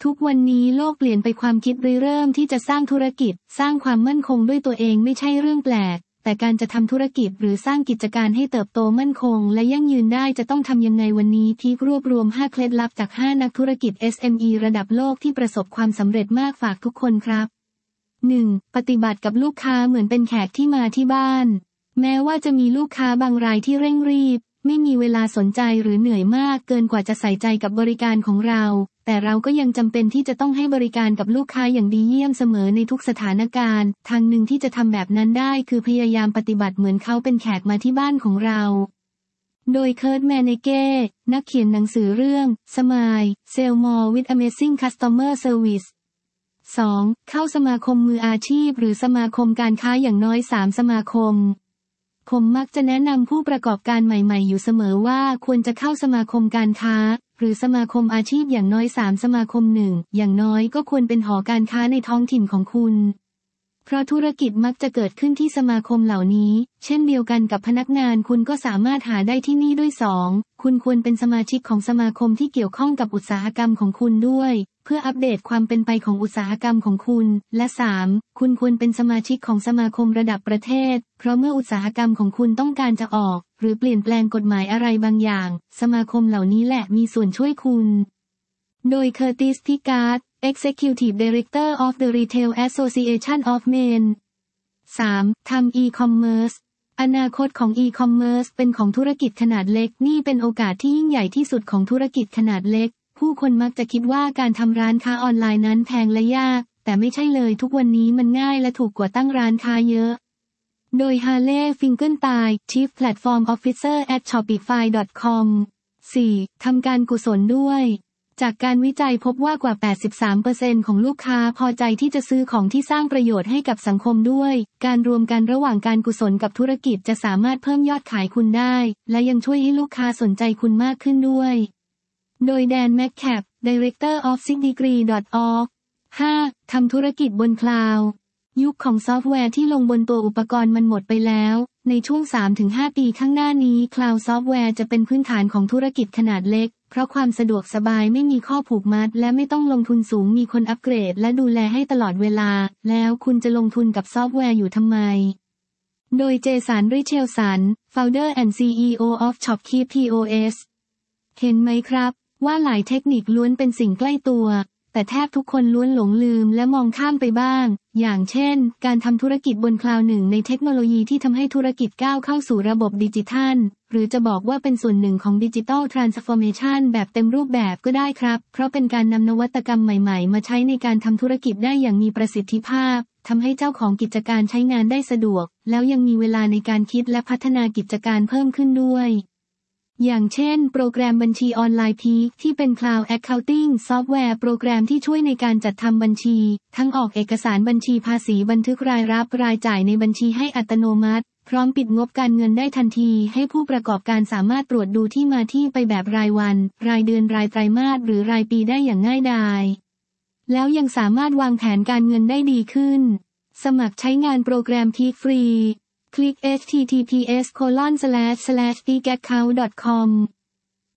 ทุกวันนี้โลกเปลี่ยนไปความคิดเริ่มที่จะสร้างธุรกิจสร้างความมั่นคงด้วยตัวเองไม่ใช่เรื่องแปลกแต่การจะทำธุรกิจหรือสร้างกิจการให้เติบโตมั่นคงและยั่งยืนได้จะต้องทำยังไงวันนี้พีครวบรวม5เคล็ดลับจาก5นักธุรกิจ SME ระดับโลกที่ประสบความสำเร็จมากฝากทุกคนครับ 1. ปฏิบัติกับลูกค้าเหมือนเป็นแขกที่มาที่บ้านแม้ว่าจะมีลูกค้าบางรายที่เร่งรีบไม่มีเวลาสนใจหรือเหนื่อยมากเกินกว่าจะใส่ใจกับบริการของเราแต่เราก็ยังจำเป็นที่จะต้องให้บริการกับลูกค้าอย่างดีเยี่ยมเสมอในทุกสถานการณ์ทางหนึ่งที่จะทำแบบนั้นได้คือพยายามปฏิบัติเหมือนเขาเป็นแขกมาที่บ้านของเราโดยเคิร์ท แมนเก้นักเขียนหนังสือเรื่อง Smile Sell More with Amazing Customer Service 2. เข้าสมาคมมืออาชีพหรือสมาคมการค้าอย่างน้อย3สมาคมผมมักจะแนะนำผู้ประกอบการใหม่ๆอยู่เสมอว่าควรจะเข้าสมาคมการค้าหรือสมาคมอาชีพอย่างน้อย3สมาคม1อย่างน้อยก็ควรเป็นหอการค้าในท้องถิ่นของคุณเพราะธุรกิจมักจะเกิดขึ้นที่สมาคมเหล่านี้เช่นเดียวกันกับพนักงานคุณก็สามารถหาได้ที่นี่ด้วย 2. คุณควรเป็นสมาชิกของสมาคมที่เกี่ยวข้องกับอุตสาหกรรมของคุณด้วยเพื่ออัปเดตความเป็นไปของอุตสาหกรรมของคุณและ 3. คุณควรเป็นสมาชิกของสมาคมระดับประเทศเพราะเมื่ออุตสาหกรรมของคุณต้องการจะออกหรือเปลี่ยนแปลงกฎหมายอะไรบางอย่างสมาคมเหล่านี้แหละมีส่วนช่วยคุณโดยเคอร์ติส พิการ์ด Executive Director of the Retail Association of Maine 3. ทำ e-commerce อนาคตของ e-commerce เป็นของธุรกิจขนาดเล็กนี่เป็นโอกาสที่ยิ่งใหญ่ที่สุดของธุรกิจขนาดเล็กผู้คนมักจะคิดว่าการทำร้านค้าออนไลน์นั้นแพงและยากแต่ไม่ใช่เลยทุกวันนี้มันง่ายและถูกกว่าตั้งร้านค้าเยอะโดย Harley Finkelstein Chief Platform Officer at Shopify.com 4. ทำการกุศลด้วยจากการวิจัยพบว่ากว่า 83% ของลูกค้าพอใจที่จะซื้อของที่สร้างประโยชน์ให้กับสังคมด้วยการรวมกันระหว่างการกุศลกับธุรกิจจะสามารถเพิ่มยอดขายคุณได้และยังช่วยให้ลูกค้าสนใจคุณมากขึ้นด้วยโดยแดน แมคแคป Director of Sixdegree.org 5. ทำธุรกิจบนคลาวด์ยุคของซอฟต์แวร์ที่ลงบนตัวอุปกรณ์มันหมดไปแล้วในช่วง 3-5 ปีข้างหน้านี้คลาวด์ซอฟต์แวร์จะเป็นพื้นฐานของธุรกิจขนาดเล็กเพราะความสะดวกสบายไม่มีข้อผูกมัดและไม่ต้องลงทุนสูงมีคนอัปเกรดและดูแลให้ตลอดเวลาแล้วคุณจะลงทุนกับซอฟต์แวร์อยู่ทำไมโดยเจสัน ริเชลสัน Founder and CEO of Shopkeep POS เห็นไหมครับว่าหลายเทคนิคล้วนเป็นสิ่งใกล้ตัวแต่แทบทุกคนล้วนหลงลืมและมองข้ามไปบ้างอย่างเช่นการทำธุรกิจบนคลาวด์หนึ่งในเทคโนโลยีที่ทำให้ธุรกิจก้าวเข้าสู่ระบบดิจิทัลหรือจะบอกว่าเป็นส่วนหนึ่งของดิจิทัลทรานส์ฟอร์เมชันแบบเต็มรูปแบบก็ได้ครับเพราะเป็นการนำนวัตกรรมใหม่ๆมาใช้ในการทำธุรกิจได้อย่างมีประสิทธิภาพทำให้เจ้าของกิจการใช้งานได้สะดวกแล้วยังมีเวลาในการคิดและพัฒนากิจการเพิ่มขึ้นด้วยอย่างเช่นโปรแกรมบัญชีออนไลน์พีคที่เป็น Cloud Accounting ซอฟต์แวร์โปรแกรมที่ช่วยในการจัดทำบัญชีทั้งออกเอกสารบัญชีภาษีบันทึกรายรับรายจ่ายในบัญชีให้อัตโนมัติพร้อมปิดงบการเงินได้ทันทีให้ผู้ประกอบการสามารถตรวจดูที่มาที่ไปแบบรายวันรายเดือนรายไตรมาสหรือรายปีได้อย่างง่ายดายแล้วยังสามารถวางแผนการเงินได้ดีขึ้นสมัครใช้งานโปรแกรมพีคฟรีคลิก https://peakaccount.com